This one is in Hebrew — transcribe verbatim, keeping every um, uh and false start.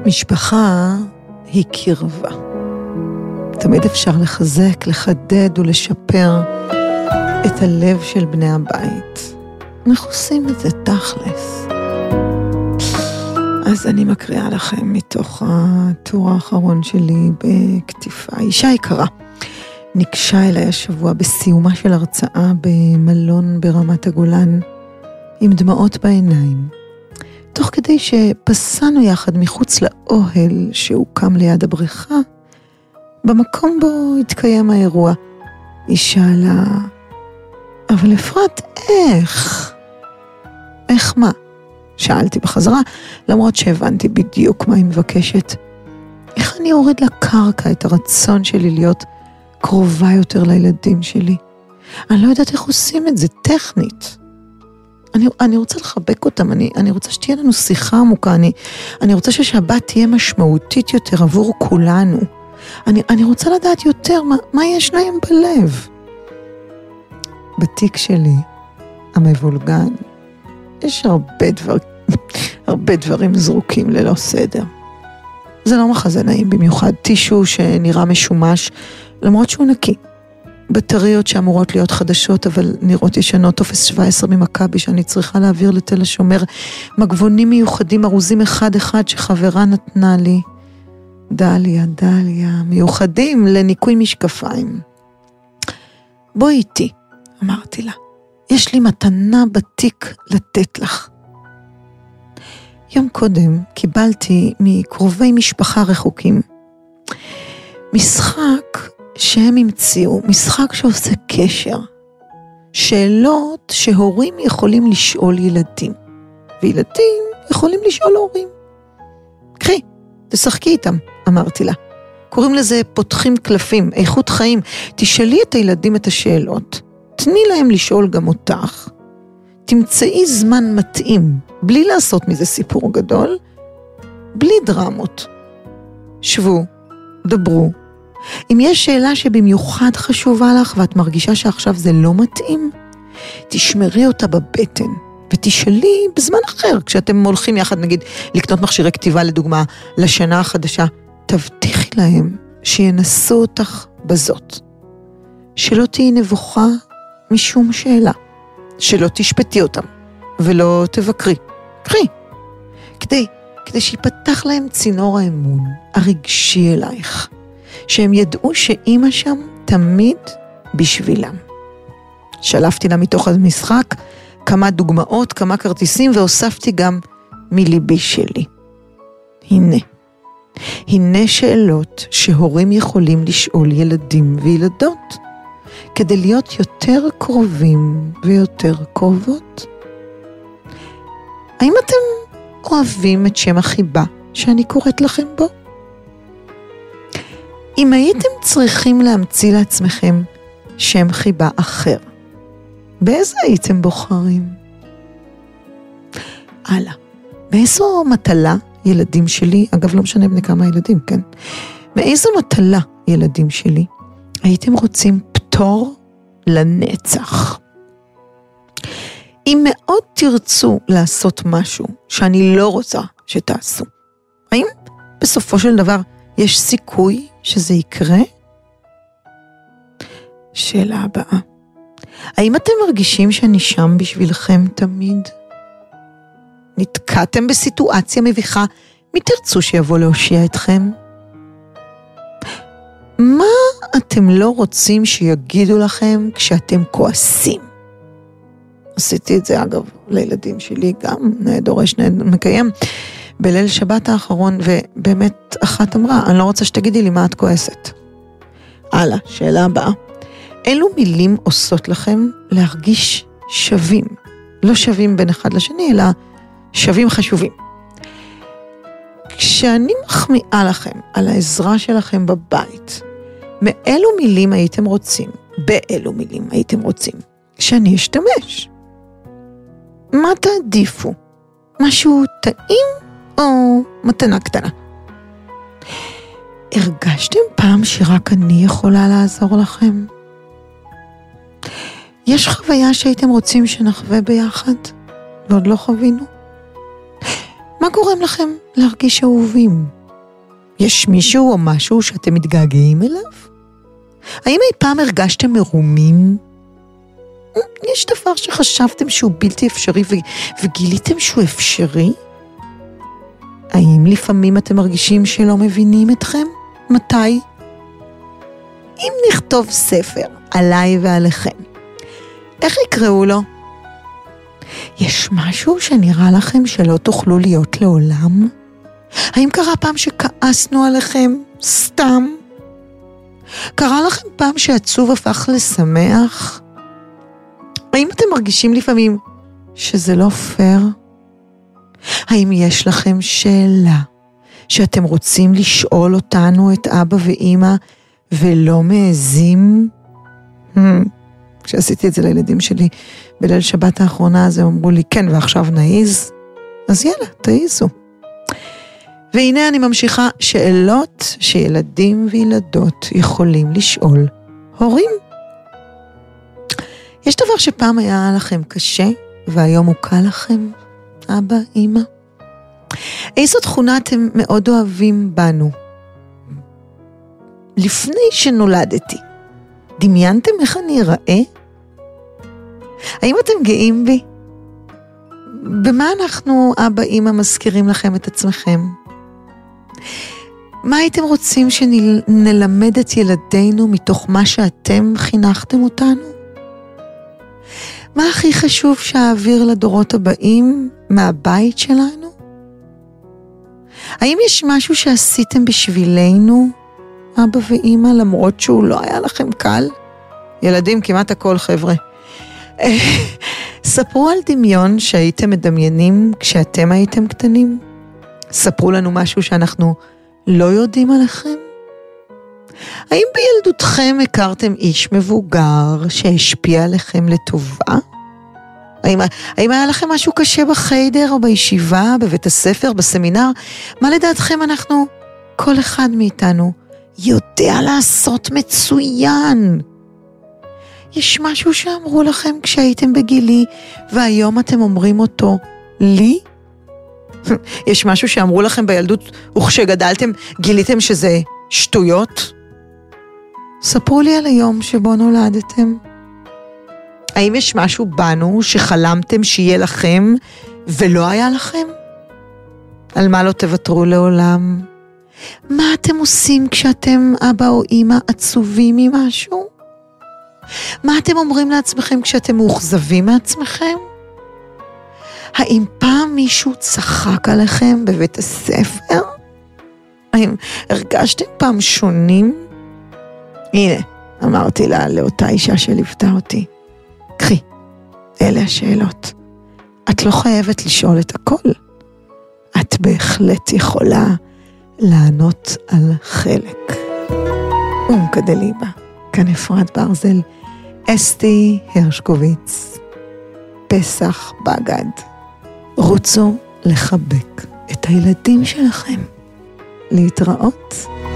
משפחה היא קרבה. תמיד אפשר לחזק, לחדד ולשפר את הלב של בני הבית. אנחנו עושים את זה תכלס. אז אני מקריאה לכם מתוך הטור האחרון שלי בכתיפה. אישה יקרה ניגשה אליי השבוע בסיומה של הרצאה במלון ברמת הגולן עם דמעות בעיניים. תוך כדי שפסענו יחד מחוץ לאוהל שהוקם ליד הבריכה, במקום בו התקיים האירוע, היא שאלה, אבל אפרת, איך? איך מה? שאלתי בחזרה, למרות שהבנתי בדיוק מה היא מבקשת. איך אני אוריד לקרקע את הרצון שלי להיות קרובה יותר לילדים שלי? אני לא יודעת איך עושים את זה, טכנית. אני, אני רוצה לחבק אותם, אני, אני רוצה שתהיה לנו שיחה עמוקה, אני, אני רוצה ששבת תהיה משמעותית יותר עבור כולנו. אני, אני רוצה לדעת יותר מה, מה יש להם בלב. בתיק שלי, המבולגן, יש הרבה, דבר, הרבה דברים זרוקים ללא סדר. זה לא מחזה נעים במיוחד, טישו שנראה משומש, למרות שהוא נקי. בטריות שאמורות להיות חדשות, אבל נראות ישנות, טופס שבע עשרה ממכבי שאני צריכה להעביר לתל השומר, מגבונים מיוחדים ארוזים אחד אחד שחברה נתנה לי. דליה, דליה, מיוחדים לניקוי משקפיים. בואי איתי, אמרתי לה, יש לי מתנה בתיק לתת לך. יום קודם קיבלתי מקרובי משפחה רחוקים משחק שהם המציאו, משחק שעושה קשר, שאלות שהורים יכולים לשאול ילדים, וילדים יכולים לשאול הורים. קחי, תשחקי איתם, אמרתי לה. קוראים לזה פותחים קלפים, איכות חיים. תשאלי את הילדים את השאלות, תני להם לשאול גם אותך, תמצאי זמן מתאים, בלי לעשות מזה סיפור גדול, בלי דרמות. שבו, דברו. אם יש שאלה שבמיוחד חשובה לך, ואת מרגישה שעכשיו זה לא מתאים, תשמרי אותה בבטן, ותשאלי בזמן אחר, כשאתם הולכים יחד, נגיד, לקנות מכשירי כתיבה לדוגמה, לשנה החדשה, תבטיחי להם שינסו אותך בזאת. שלא תהי נבוכה משום שאלה, שלא תשפטי אותם, ולא תבקרי. קחי, כדי, כדי שיפתח להם צינור האמון, הרגשי אלייך, שהם ידעו שאמא שם תמיד בשבילם. שלפתי לה מתוך המשחק כמה דוגמאות, כמה כרטיסים, והוספתי גם מליבי שלי. הנה, הנה שאלות שהורים יכולים לשאול ילדים וילדות, כדי להיות יותר קרובים ויותר קרובות. האם אתם אוהבים את שם החיבה שאני קוראת לכם בו? אם הייתם צריכים להמציא לעצמכם שם חיבה אחר, באיזה הייתם בוחרים? הלאה, באיזו מטלה ילדים שלי, אגב לא משנה בני כמה ילדים, כן? מאיזו מטלה ילדים שלי הייתם רוצים פטור לנצח? אם מאוד תרצו לעשות משהו שאני לא רוצה שתעשו, האם בסופו של דבר יש סיכוי שזה יקרה? שאלה הבאה. האם אתם מרגישים שאני שם בשבילכם תמיד? נתקעתם בסיטואציה מביכה, מי תרצו שיבוא להושיע אתכם? מה אתם לא רוצים שיגידו לכם כשאתם כועסים? עשיתי את זה אגב לילדים שלי גם, דורש מקיים, בליל שבת האחרון, ובאמת אחת אמרה, אני לא רוצה שתגידי לי מה את כועסת. הלאה, שאלה הבאה. אילו מילים עושות לכם להרגיש שווים? לא שווים בין אחד לשני, אלא שווים חשובים. כשאני מחמיאה לכם על העזרה שלכם בבית, מאילו מילים הייתם רוצים, באילו מילים הייתם רוצים, שאני אשתמש? מה תעדיפו? משהו טעים או מתנה קטנה? הרגשתם פעם שרק אני יכולה לעזור לכם? יש חוויה שהייתם רוצים שנחווה ביחד ועוד לא חווינו? מה גורם לכם להרגיש אהובים? יש מישהו או משהו שאתם מתגעגעים אליו? האם אי פעם הרגשתם מרומים? יש דבר שחשבתם שהוא בלתי אפשרי וגיליתם שהוא אפשרי? האם לפעמים אתם מרגישים שלא מבינים אתכם? מתי? אם נכתוב ספר עליי ועליכם, איך יקראו לו? יש משהו שנראה לכם שלא תוכלו להיות לעולם? האם קרה פעם שכעסנו עליכם סתם? קרה לכם פעם שעצוב הפך לשמח? האם אתם מרגישים לפעמים שזה לא פייר? האם יש לכם שאלה שאתם רוצים לשאול אותנו, את אבא ואמא, ולא מעזים? כשעשיתי את זה לילדים שלי בליל שבת האחרונה, אז הם אמרו לי, כן, ועכשיו נעיז? אז יאללה, תעיזו. והנה אני ממשיכה, שאלות שילדים וילדות יכולים לשאול הורים. יש דבר שפעם היה לכם קשה, והיום הוא קל לכם, אבא, אמא? איזו תכונה אתם מאוד אוהבים בנו? לפני שנולדתי, דמיינתם איך אני אראה? האם אתם גאים בי? במה אנחנו, אבא, אמא, מזכירים לכם את עצמכם? מה הייתם רוצים שנלמד את ילדינו מתוך מה שאתם חינכתם אותנו? מה הכי חשוב שהאוויר לדורות הבאים מהבית שלנו? האם יש משהו שעשיתם בשבילנו, אבא ואמא, למרות שהוא לא היה לכם קל? ילדים, כמעט הכל, חבר'ה. ספרו על דמיון שהייתם מדמיינים כשאתם הייתם קטנים. ספרו לנו משהו שאנחנו לא יודעים עליכם. האם בילדותכם הכרתם איש מבוגר שהשפיע עליכם לטובה? האם, האם היה לכם משהו קשה בחיידר או בישיבה, בבית הספר, בסמינר? מה לדעתכם אנחנו, כל אחד מאיתנו, יודע לעשות מצוין? יש משהו שאמרו לכם כשהייתם בגילי, והיום אתם אומרים אותו לי? יש משהו שאמרו לכם בילדות, וכשגדלתם גיליתם שזה שטויות? ספרו לי על היום שבו נולדתם. האם יש משהו בנו שחלמתם שיהיה לכם ולא היה לכם? על מה לא תוותרו לעולם? מה אתם עושים כשאתם אבא או אמא עצובים ממשהו? מה אתם אומרים לעצמכם כשאתם מאוכזבים מעצמכם? האם פעם מישהו צחק עליכם בבית הספר? האם הרגשתם פעם שונים? הנה, אמרתי לה לאותה אישה שליוותה אותי, קחי, אלה השאלות. את לא חייבת לשאול את הכל. את בהחלט יכולה לענות על חלק. ומקדליבה, כאן אפרת ברזל, אסתי הרשקוביץ, פסח בגד. רוצו לחבק את הילדים שלכם. להתראות.